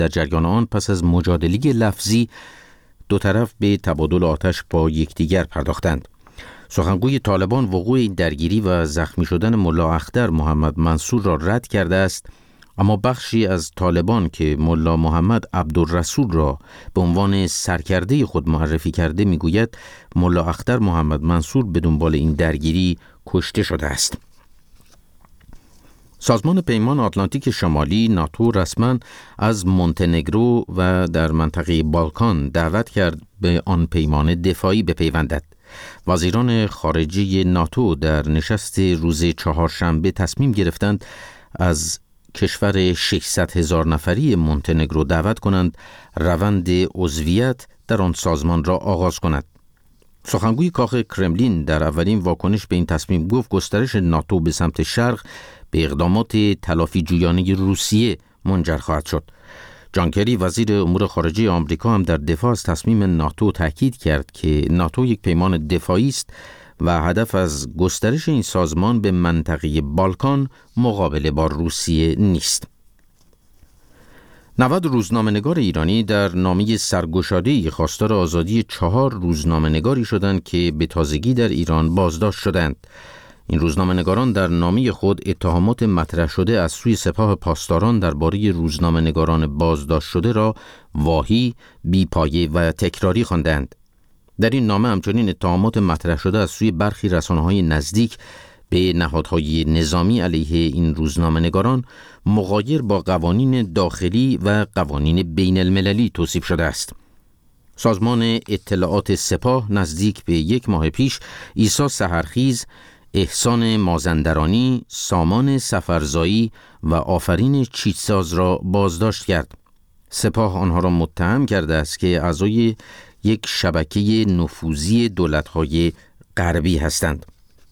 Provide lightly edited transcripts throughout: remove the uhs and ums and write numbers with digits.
در جریان آن پس از مجادله لفظی دو طرف به تبادل آتش با یکدیگر پرداختند. سخنگوی طالبان وقوع این درگیری و زخمی شدن ملا اختر محمد منصور را رد کرده است، اما بخشی از طالبان که ملا محمد عبدالرسول را به عنوان سرکرده خود معرفی کرده میگوید ملا اختر محمد منصور به دنبال این درگیری کشته شده است. سازمان پیمان آتلانتیک شمالی ناتو رسما از مونتنگرو و در منطقه بالکان دعوت کرد به آن پیمان دفاعی بپیوندد. وزیران خارجه ناتو در نشست روز چهارشنبه تصمیم گرفتند از کشور 600,000 نفری مونتنگرو دعوت کنند روند عضویت در آن سازمان را آغاز کند. سخنگوی کاخ کرملین در اولین واکنش به این تصمیم گفت گسترش ناتو به سمت شرق به اقدامات تلافی جویانه روسیه منجر خواهد شد. جان کری وزیر امور خارجه آمریکا هم در دفاع از تصمیم ناتو تاکید کرد که ناتو یک پیمان دفاعی است و هدف از گسترش این سازمان به منطقه بالکان مقابله با روسیه نیست. 90 روزنامه‌نگار ایرانی در نامه سرگشاده‌ای خواستار آزادی 4 روزنامه‌نگاری شدند که به تازگی در ایران بازداشت شدند. این روزنامه‌نگاران در نامه خود اتهامات مطرح شده از سوی سپاه پاسداران درباره روزنامه‌نگاران بازداشت شده را واهی، بی‌پایه و تکراری خواندند. در این نامه همچنین اتهامات مطرح شده از سوی برخی رسانه‌های نزدیک به نهادهای نظامی علیه این روزنامه‌نگاران مغایر با قوانین داخلی و قوانین بین المللی توصیف شده است. سازمان اطلاعات سپاه نزدیک به 1 ماه پیش عیسی سحرخیز، احسان مازندرانی، سامان سفرزایی و آفرین چیتساز را بازداشت کرد. سپاه آنها را متهم کرده است که اعضای یک شبکه نفوذی دولت‌های غربی هستند.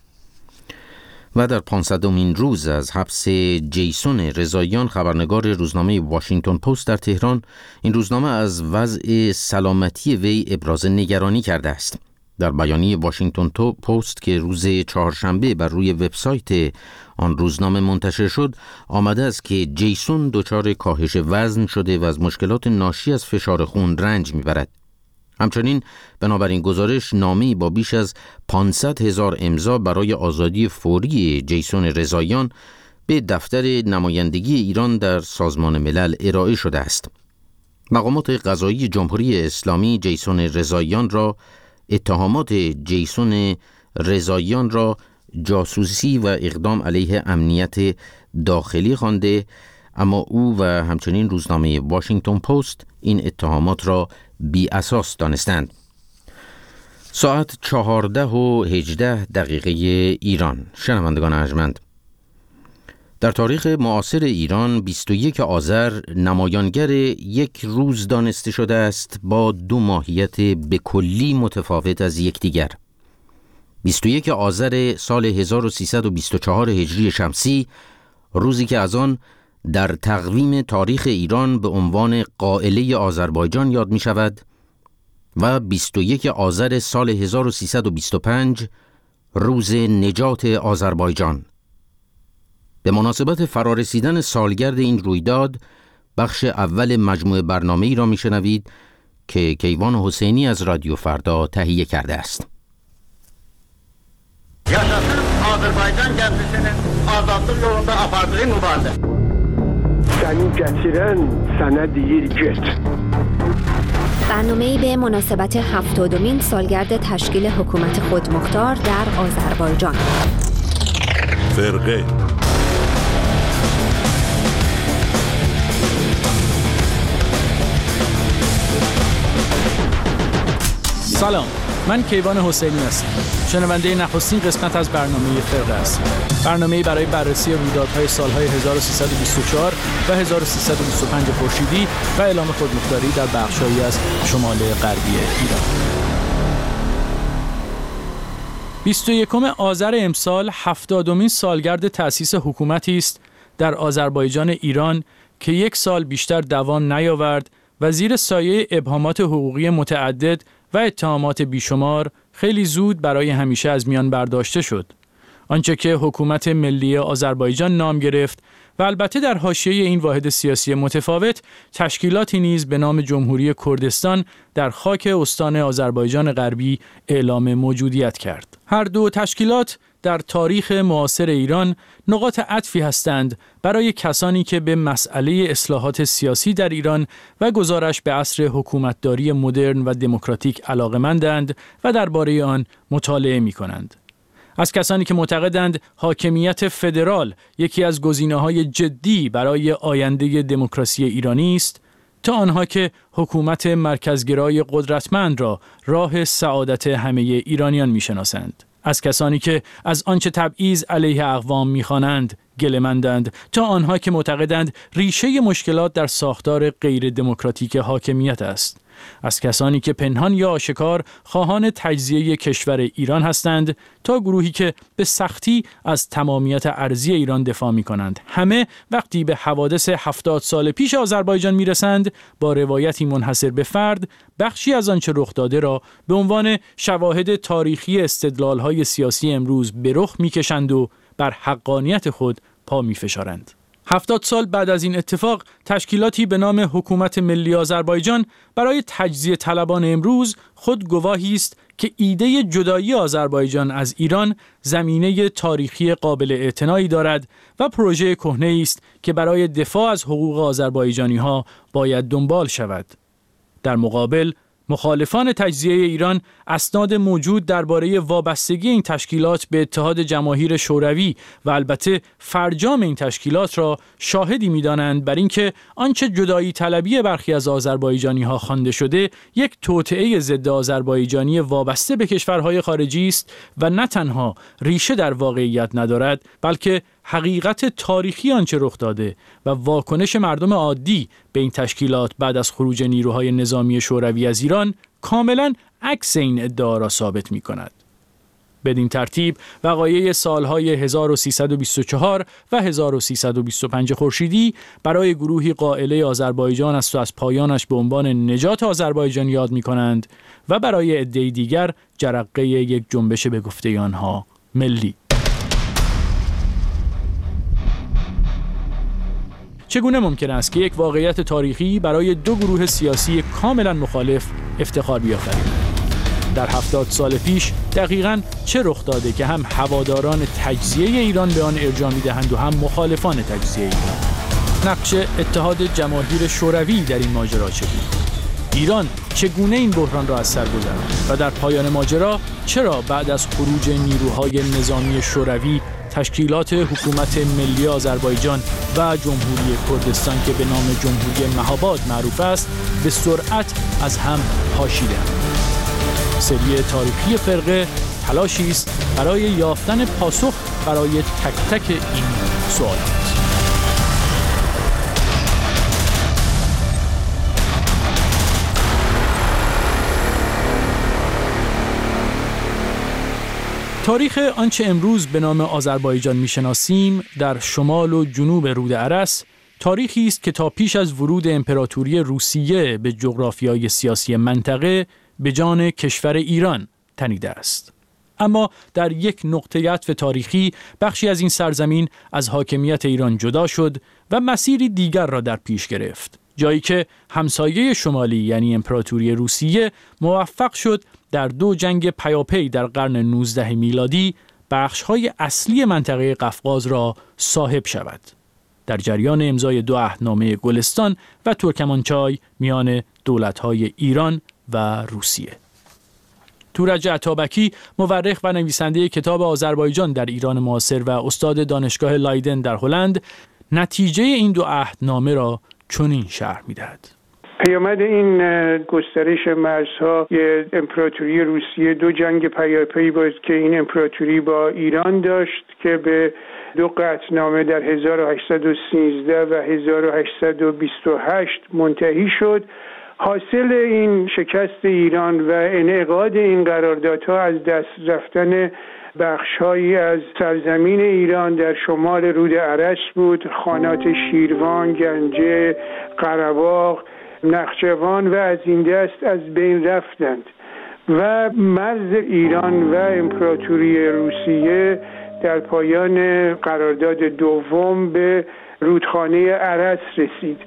و در 500مین روز از حبس جیسون رضاییان، خبرنگار روزنامه واشنگتن پست در تهران، این روزنامه از وضع سلامتی وی ابراز نگرانی کرده است. در بیانیه واشنگتن پست که روز چهارشنبه بر روی وبسایت آن روزنامه منتشر شد، آمده است که جیسون دچار کاهش وزن شده و از مشکلات ناشی از فشار خون رنج میبرد. همچنین بنابراین گزارش نامه‌ای با بیش از 500,000 امضا برای آزادی فوری جیسون رضاییان به دفتر نمایندگی ایران در سازمان ملل ارائه شده است. مقامات قضایی جمهوری اسلامی اتهامات جیسون رضاییان را جاسوسی و اقدام علیه امنیت داخلی خوانده، اما او و همچنین روزنامه واشنگتن پست این اتهامات را بی اساس دانستند. ساعت 14:18 ایران. شنوندگان ارجمند، در تاریخ معاصر ایران 21 آذر نمایانگر یک روز دانسته شده است با 2 ماهیت به کلی متفاوت از یکدیگر. 21 آذر سال 1324 هجری شمسی، روزی که از آن در تقویم تاریخ ایران به عنوان قائله آذربایجان یاد می شود، و 21 آذر سال 1325 روز نجات آذربایجان. به مناسبت فرارسیدن سالگرد این رویداد، بخش اول مجموعه برنامه‌ای را میشنوید که کیوان حسینی از رادیو فردا تهیه کرده است. Yaşasın Azərbaycan gəncəsinin azadlıq yolunda apardığı mübarizə. Səni gətirən sənə deyir get. برنامه‌ای به مناسبت 70مین سالگرد تشکیل حکومت خودمختار در آذربایجان. فرقه سلام، من کیوان حسینی هستم. شنونده نخستین قسمت از برنامه فرقه است. برنامه‌ای برای بررسی رویدادهای سالهای 1324 و 1325 خورشیدی و اعلام خودمختاری در بخش‌هایی از شمال غربی ایران. 21 آذر امسال 70مین سالگرد تأسیس حکومتی است در آذربایجان ایران که 1 سال بیشتر دوام نیاورد و زیر سایه ابهامات حقوقی متعدد و اتهامات بیشمار خیلی زود برای همیشه از میان برداشته شد. آنچه که حکومت ملی آذربایجان نام گرفت و البته در حاشیه این واحد سیاسی متفاوت تشکیلاتی نیز به نام جمهوری کردستان در خاک استان آذربایجان غربی اعلام موجودیت کرد. هر دو تشکیلات در تاریخ معاصر ایران نقاط عطفی هستند برای کسانی که به مسئله اصلاحات سیاسی در ایران و گذارش به عصر حکومتداری مدرن و دموکراتیک علاقه‌مندند و درباره آن مطالعه می‌کنند. از کسانی که معتقدند حاکمیت فدرال یکی از گزینه‌های جدی برای آینده دموکراسی ایرانی است، تا آنها که حکومت مرکزگرای قدرتمند را راه سعادت همه ایرانیان می‌شناسند. از کسانی که از آنچه تبعیض علیه اقوام می‌خوانند گله‌مندند، تا آنها که معتقدند ریشه مشکلات در ساختار غیر دموکراتیک حاکمیت است. از کسانی که پنهان یا آشکار خواهان تجزیه کشور ایران هستند تا گروهی که به سختی از تمامیت ارضی ایران دفاع می‌کنند. همه وقتی به حوادث 70 سال پیش آذربایجان می‌رسند، با روایتی منحصر به فرد بخشی از آنچه رخ داده را به عنوان شواهد تاریخی استدلال‌های سیاسی امروز به رخ می‌کشند و بر حقانیت خود پا می‌فشارند. 70 سال بعد از این اتفاق، تشکیلاتی به نام حکومت ملی آذربایجان برای تجزیه طلبان امروز خود گواهی است که ایده جدایی آذربایجان از ایران زمینه تاریخی قابل اعتنایی دارد و پروژه کهنه‌ای است که برای دفاع از حقوق آذربایجانی‌ها باید دنبال شود. در مقابل، مخالفان تجزیه ایران اسناد موجود درباره وابستگی این تشکیلات به اتحاد جماهیر شوروی و البته فرجام این تشکیلات را شاهدی می‌دانند بر اینکه آنچه جدایی طلبی برخی از آذربایجانی‌ها خوانده شده یک توطئه ضد آذربایجانی وابسته به کشورهای خارجی است و نه تنها ریشه در واقعیت ندارد، بلکه حقیقت تاریخی آنچه رخ داده و واکنش مردم عادی به این تشکیلات بعد از خروج نیروهای نظامی شوروی از ایران کاملاً عکس این ادعا را ثابت می‌کند. بدین ترتیب وقایع سالهای 1324 و 1325 خورشیدی برای گروهی قائله آذربایجان است و از پایانش به عنوان نجات آذربایجان یاد می‌کنند و برای عده‌ای دیگر جرقه یک جنبش به گفته آنها ملی. چگونه ممکن است که یک واقعیت تاریخی برای دو گروه سیاسی کاملا مخالف افتخار بیافرید؟ در 70 سال پیش دقیقاً چه رخ داده که هم هواداران تجزیه ایران به آن ارجاع می‌دهند و هم مخالفان تجزیه ایران؟ نقش اتحاد جماهیر شوروی در این ماجرا چه بود؟ ایران چگونه این بحران را از سر گذراند و در پایان ماجرا چرا بعد از خروج نیروهای نظامی شوروی تشکیلات حکومت ملی آذربایجان و جمهوری کردستان که به نام جمهوری مهاباد معروف است به سرعت از هم پاشیدند؟ سری تاریخی فرقه تلاشی است برای یافتن پاسخ برای تک تک این سوالات. تاریخ آنچه امروز به نام آذربایجان میشناسیم در شمال و جنوب رود ارس تاریخی است که تا پیش از ورود امپراتوری روسیه به جغرافیای سیاسی منطقه به جان کشور ایران تنیده است. اما در یک نقطه عطف تاریخی بخشی از این سرزمین از حاکمیت ایران جدا شد و مسیری دیگر را در پیش گرفت، جایی که همسایه شمالی یعنی امپراتوری روسیه موفق شد در دو جنگ پیاپی در قرن 19 میلادی بخش‌های اصلی منطقه قفقاز را صاحب شود. در جریان امضای دو عهدنامه گلستان و ترکمانچای میان دولت‌های ایران و روسیه. تورج عطابکی، مورخ و نویسنده کتاب آذربایجان در ایران معاصر و استاد دانشگاه لایدن در هلند، نتیجه این دو عهدنامه را چنین شرح می‌دهد. پیامد این گسترش مرزها امپراتوری روسیه دو جنگ پیاپی بود که این امپراتوری با ایران داشت که به دو قطعنامه در 1813 و 1828 منتهی شد. حاصل این شکست ایران و انعقاد این قراردادها از دست رفتن بخش‌هایی از سرزمین ایران در شمال رود ارس بود. خانات شیروان، گنجه، قره‌باغ، نخچوان و از این دست از بین رفتند و مرز ایران و امپراتوری روسیه در پایان قرارداد دوم به رودخانه ارس رسید.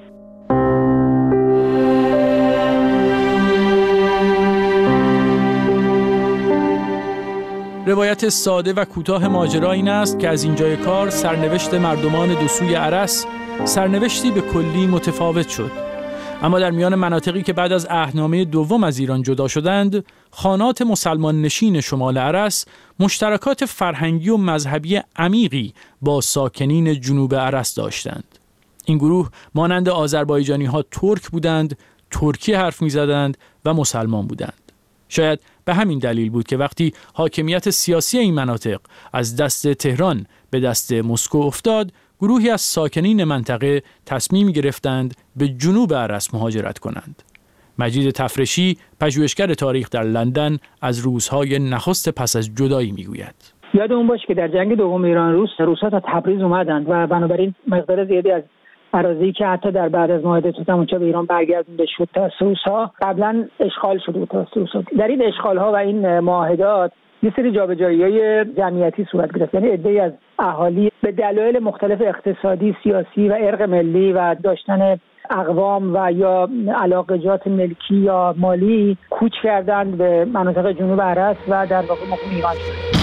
روایت ساده و کوتاه ماجرا این است که از اینجای کار سرنوشت مردمان دو سوی ارس سرنوشتی به کلی متفاوت شد. اما در میان مناطقی که بعد از عهدنامه دوم از ایران جدا شدند، خانات مسلمان نشین شمال ارس مشترکات فرهنگی و مذهبی عمیقی با ساکنین جنوب ارس داشتند. این گروه مانند آذربایجانی‌ها ترک بودند، ترکی حرف می‌زدند و مسلمان بودند. شاید به همین دلیل بود که وقتی حاکمیت سیاسی این مناطق از دست تهران به دست مسکو افتاد، گروهی از ساکنین منطقه تصمیم گرفتند به جنوب ارس مهاجرت کنند. مجید تفرشی، پژوهشگر تاریخ در لندن، از روزهای نخست پس از جدایی میگوید. یاد اون باشه که در جنگ دوم ایران روس‌ها تا تبریز اومدند و بنابراین مقدار زیادی از اراضی که حتی در بعد از معاهده توتمنچا به ایران برگردونده شد توسط روس‌ها قبلا اشغال شده بود توسط روس‌ها. در این اشغال‌ها و این معاهدات یه سری جابجایی‌های جمعیتی صورت گرفت. یعنی عده‌ای از اهالی به دلایل مختلف اقتصادی، سیاسی و ارق ملی و داشتن اقوام و یا علاقجات ملکی یا مالی کوچ کردند به مناطق جنوب ارس و در واقع مقیم ایران شدند.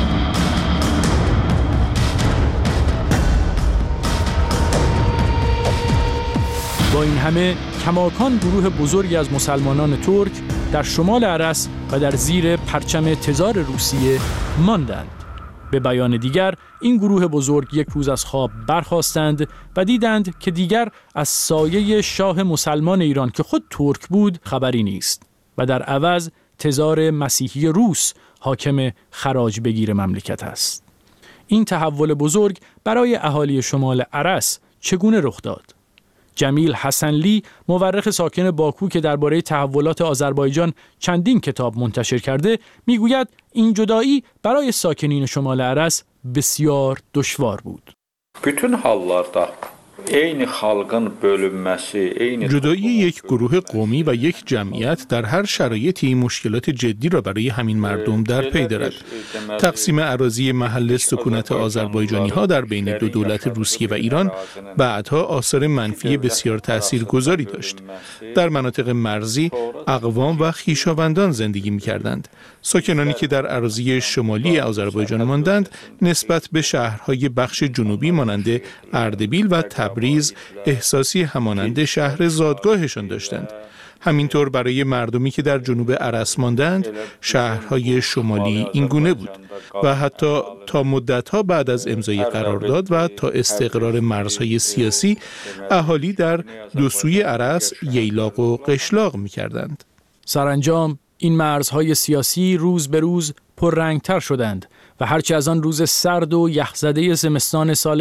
با این همه کماکان گروه بزرگی از مسلمانان ترک در شمال ارس و در زیر پرچم تزار روسیه ماندند. به بیان دیگر این گروه بزرگ یک روز از خواب برخاستند و دیدند که دیگر از سایه شاه مسلمان ایران که خود ترک بود خبری نیست و در عوض تزار مسیحی روس حاکم خراج بگیر مملکت است. این تحول بزرگ برای اهالی شمال ارس چگونه رخ داد؟ جمیل حسنلی، مورخ ساکن باکو که درباره تحولات آذربایجان چندین کتاب منتشر کرده، میگوید این جدایی برای ساکنین شمال ارس بسیار دشوار بود. bütün hallarda eyni xalqın bölünməsi، جدایی یک گروه قومی و یک جمعیت در هر شرایطی مشکلات جدی را برای همین مردم در پی دارد. تقسیم اراضی محل سکونت آذربایجانی‌ها در بین دو دولت روسیه و ایران بعدها آثار منفی بسیار تاثیرگذاری داشت. در مناطق مرزی اقوام و خویشاوندان زندگی می‌کردند. ساکنانی که در اراضی شمالی آذربایجان ماندند نسبت به شهرهای بخش جنوبی مانند اردبیل و تبریز احساسی همانند شهر زادگاهشان داشتند. همینطور برای مردمی که در جنوب ارس ماندند شهرهای شمالی این گونه بود و حتی تا مدتها بعد از امضای قرارداد و تا استقرار مرزهای سیاسی اهالی در دو سوی ارس ییلاق و قشلاق می‌کردند. سرانجام این مرزهای سیاسی روز به روز پررنگتر شدند و هرچه از آن روز سرد و یخزده زمستان سال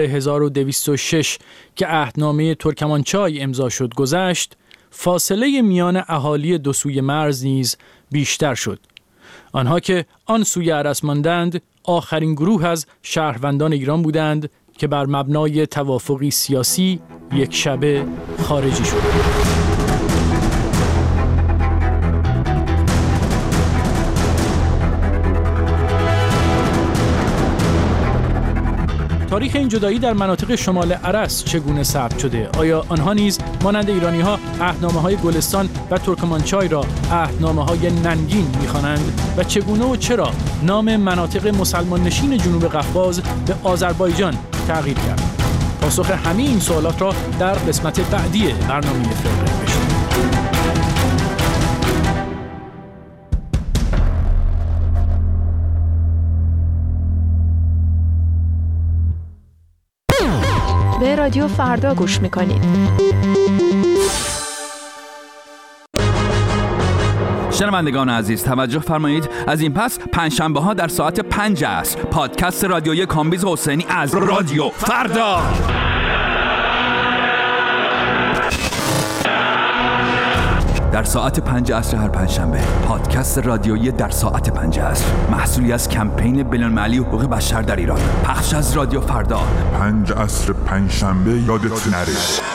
1206 که عهدنامه ترکمانچای امضا شد گذشت، فاصله میان اهالی دو سوی مرز نیز بیشتر شد. آنها که آن سوی ارس ماندند آخرین گروه از شهروندان ایران بودند که بر مبنای توافقی سیاسی یک شبه خارجی شدند. تاریخ این جدایی در مناطق شمال ارس چگونه ثبت شده؟ آیا آنها نیز مانند ایرانی‌ها عهدنامه‌های گلستان و ترکمانچای را عهدنامه‌های ننگین می‌خوانند و چگونه و چرا نام مناطق مسلمان نشین جنوب قفقاز به آذربایجان تغییر کرد؟ پاسخ همه این سوالات را در قسمت بعدی برنامه فرقه بشنوید. به رادیو فردا گوش میکنید. شنوندگان عزیز توجه فرمایید، از این پس پنجشنبه ها در ساعت 5 عصر پادکست رادیویی کامبیز حسینی از رادیو فردا در ساعت 5 عصر هر پنجشنبه. پادکست رادیویی در ساعت 5 عصر محصولی از کمپین بین‌المللی حقوق بشر در ایران. پخش از رادیو فردا 5 عصر پنجشنبه، یادت نره.